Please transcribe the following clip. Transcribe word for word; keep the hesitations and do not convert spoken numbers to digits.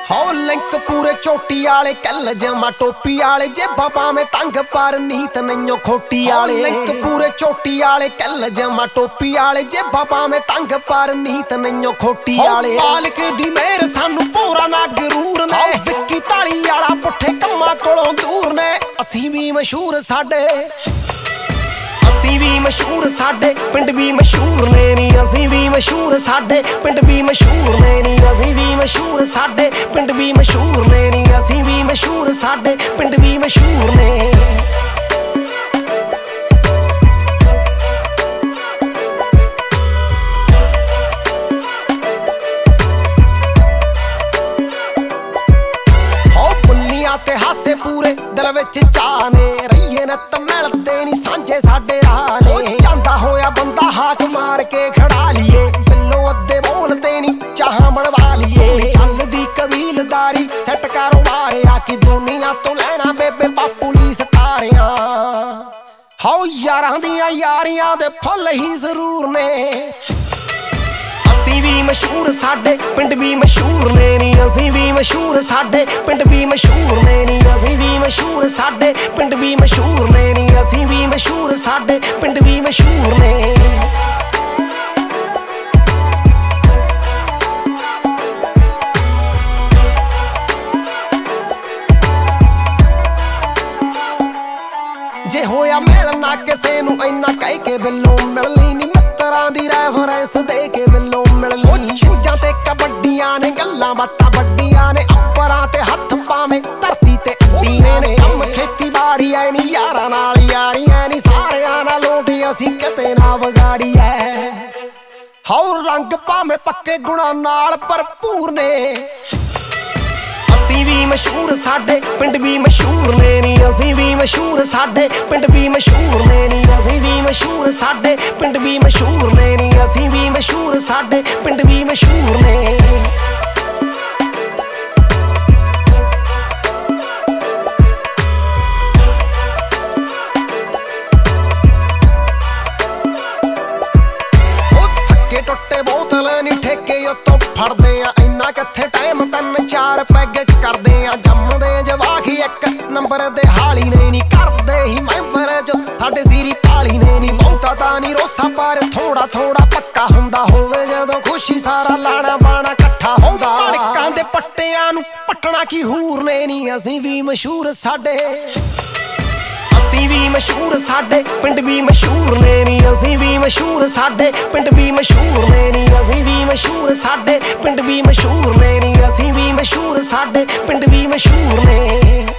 ਹੋ ਲਿੰਕ ਪੂਰੇ ਚੋਟੀ ਵਾਲੇ ਕੱਲ ਜਮਾ ਟੋਪੀ ਵਾਲੇ ਜੇ ਬਾਬਾ ਮੈਂ ਤੰਗ ਪਰ ਨੀਤ ਨਈਓ ਖੋਟੀ ਵਾਲੇ ਲਿੰਕ ਪੂਰੇ ਚੋਟੀ ਵਾਲੇ ਕੱਲ ਜਮਾ ਟੋਪੀ ਵਾਲੇ ਜੇ ਬਾਬਾ ਮੈਂ ਤੰਗ ਪਰ ਨੀਤ ਨਈਓ ਖੋਟੀ ਵਾਲੇ ਮਾਲਕ ਦੀ ਮਿਹਰ ਸਾਨੂੰ ਪੂਰਾ ਨਾ ਗਰੂਰ ਨੇ ਵਿੱਕੀ ਤਾਲੀ ਵਾਲਾ ਪੁੱਠੇ ਕੰਮਾਂ ਕੋਲੋਂ ਦੂਰ ਨੇ ਅਸੀਂ ਵੀ ਮਸ਼ਹੂਰ ਸਾਡੇ ਅਸੀਂ ਵੀ ਮਸ਼ਹੂਰ ਸਾਡੇ ਪਿੰਡ ਵੀ ਮਸ਼ਹੂਰ ਨੇ ਨੀ ਅਸੀਂ ਵੀ ਮਸ਼ਹੂਰ ਸਾਡੇ ਪਿੰਡ ਵੀ ਮਸ਼ਹੂਰ ਨੇ ਨੀ ਅਸੀਂ ਵੀ ਮਸ਼ਹੂਰ ਸਾਡੇ ਪਿੰਡ ਵੀ ਮਸ਼ਹੂਰ ਨੇ ਨੀ ਅਸੀਂ ਵੀ ਮਸ਼ਹੂਰ ਸਾਡੇ ਪਿੰਡ ਵੀ ਮਸ਼ਹੂਰ ਨੇ ਹੋ ਬੁੱਲੀਆਂ ਤੇ ਹਾਸੇ ਪੂਰੇ ਦਿਲ ਵਿੱਚ ਚਾਹ ਨੇ ਰਹੀਏ ਨਾ ਤਾਂ ਮਿਲਦੇ ਨੀ ਸਾਂਝੇ ਸਾਡੇ ਰਾਹ ਨੇ ਜਾਂਦਾ ਹੋਇਆ ਬੰਦਾ ਹਾਕ ਮਾਰ ਕੇ ਖੜਾ ਲਈਏ ਬਿੱਲੋਂ ਅੱਧੇ ਬੋਲਦੇ ਨੀ ਚਾਹਾਂ ਬਣਵਾ ਲਈਏ ਚੱਲਦੀ ਕਬੀਲਦਾਰੀ ਸੈੱਟ ਕਾਰੋਬਾਰ ਆ ਕਿ ਦੁਨੀਆ ਤੋਂ ਲੈਣਾ ਬੇਬੇ ਬਾਪੂ ਲਈ ਸਟਾਰਿਆਂ ਹੋ ਯਾਰਾਂ ਦੀਆਂ ਯਾਰੀਆਂ ਦੇ ਫੁੱਲ ਹੀ ਜ਼ਰੂਰ ਨੇ ਅਸੀਂ ਵੀ ਮਸ਼ਹੂਰ ਸਾਡੇ ਪਿੰਡ ਵੀ ਮਸ਼ਹੂਰ ਨੇ ਨੀ ਅਸੀਂ ਵੀ ਮਸ਼ਹੂਰ ਸਾਡੇ ਪਿੰਡ ਵੀ ਮਸ਼ਹੂਰ ਨੇ ਨੀ ਅਸੀਂ ਵੀ ਮਸ਼ਹੂਰ ਸਾਡੇ ਪਿੰਡ ਵੀ ਮਸ਼ਹੂਰ ਨੇ ਨੀ ਅਸੀਂ ਵੀ ਮਸ਼ਹੂਰ ਸਾਡੇ ਪਿੰਡ ਵੀ ਮਸ਼ਹੂਰ ਨੇ ਜੇ ਹੋਇਆ ਮਿਲਣਾ ਕਿਸੇ ਨੂੰ ਇੰਨਾ ਕਹਿ ਕੇ ਬਿੱਲੋਂ ਮਿਲਣੀ ਨੀ ਮਿੱਤਰਾਂ ਦੀ ਰੈਫਰੈਂਸ ਦੇ ਕੇ ਬਿੱਲੋਂ ਮਿਲਣੀ ਛਿੰਜਾਂ ਤੇ ਕਬੱਡੀਆਂ ਨੇ ਗੱਲਾਂ ਬਾਤਾਂ ਵੱਡੀਆਂ ਨੇ ਅੱਪਰਾਂ ਤੇ ਹੱਥ ਪਾਵੇਂ ਧਰਤੀ ਤੇ ਅੱਡੀਆਂ ਨੇ ਕੰਮ ਖੇਤੀਬਾੜੀ ਐ ਨੀ ਯਾਰਾਂ ਨਾਲ ਯਾਰੀਆਂ ਨੀ ਸਾਰਿਆਂ ਨਾਲ ਲੋਟੀ ਅਸੀਂ ਕਿਤੇ ਨਾ ਵਿਗਾੜੀ ਐ ਹਉ ਰੰਗ ਭਾਵੇਂ ਪੱਕੇ ਗੁਣਾਂ ਨਾਲ ਭਰਪੂਰ ਨੇ ਅਸੀਂ ਵੀ ਮਸ਼ਹੂਰ ਸਾਡੇ ਪਿੰਡ ਵੀ ਮਸ਼ਹੂਰ ਨੇ ਨੀ ਅਸੀਂ ਵੀ ਮਸ਼ਹੂਰ ਸਾਡੇ ਪਿੰਡ ਵੀ ਮਸ਼ਹੂਰ ਨੇ ਨੀ ਅਸੀਂ ਵੀ ਮਸ਼ਹੂਰ ਸਾਡੇ ਪਿੰਡ ਵੀ ਮਸ਼ਹੂਰ ਨੇ ਨੀ ਅਸੀਂ ਵੀ ਮਸ਼ਹੂਰ ਸਾਡੇ ਪਿੰਡ ਵੀ ਮਸ਼ਹੂਰ ਨੇ ਉਹ ਥੱਕੇ ਟੁੱਟੇ ਬੋਤਲ ਨੀ ਠੇਕੇ ਉੱਤੋਂ ਫੜਦੇ ਆ ਇੰਨਾ ਕਿੱਥੇ ਟਾਈਮ ਤਿੰਨ ਚਾਰ ਪੈਗ ਕਰਦੇ ਆ ਜੰਮਦੇ ਜਵਾਕ ਇੱਕ ਨੰਬਰ ਦੇ ਹਾਲੀ ਨੇ ਨੀ ਕਰਦੇ ਹੀ ਮੈਂਬਰ ਜੋ ਸਾਡੇ ਸੀਰੀ ਪਾਲੀ ਨੇ ਨੀ ਬਹੁਤਾ ਤਾਂ ਨੀ ਰੋਸਾ ਪਰ ਥੋੜਾ ਥੋੜਾ ਪੱਕਾ ਹੁੰਦਾ ਹੋਵੇ ਜਦੋਂ ਖੁਸ਼ੀ ਸਾਰਾ ਲਾਣਾ ਬਾਣਾ ਇਕੱਠਾ ਹੁੰਦਾ ਨਿੱਕਾਂ ਦੇ ਪੱਟਿਆਂ ਨੂੰ ਪੱਟਣਾ ਕੀ ਹੂਰ ਨੇ ਨੀ ਅਸੀਂ ਵੀ ਮਸ਼ਹੂਰ ਸਾਡੇ ਅਸੀਂ ਵੀ ਮਸ਼ਹੂਰ ਸਾਡੇ ਪਿੰਡ ਵੀ ਮਸ਼ਹੂਰ ਨੇ ਨੀ ਅਸੀਂ ਵੀ ਮਸ਼ਹੂਰ ਸਾਡੇ ਪਿੰਡ ਵੀ ਮਸ਼ਹੂਰ ਨੇ ਨੀ ਅਸੀਂ ਵੀ ਮਸ਼ਹੂਰ ਸਾਡੇ ਪਿੰਡ ਵੀ ਮਸ਼ਹੂਰ ਨੇ ਨੀ ਅਸੀਂ ਵੀ ਮਸ਼ਹੂਰ ਸਾਡੇ ਪਿੰਡ ਵੀ ਮਸ਼ਹੂਰ ਨੇ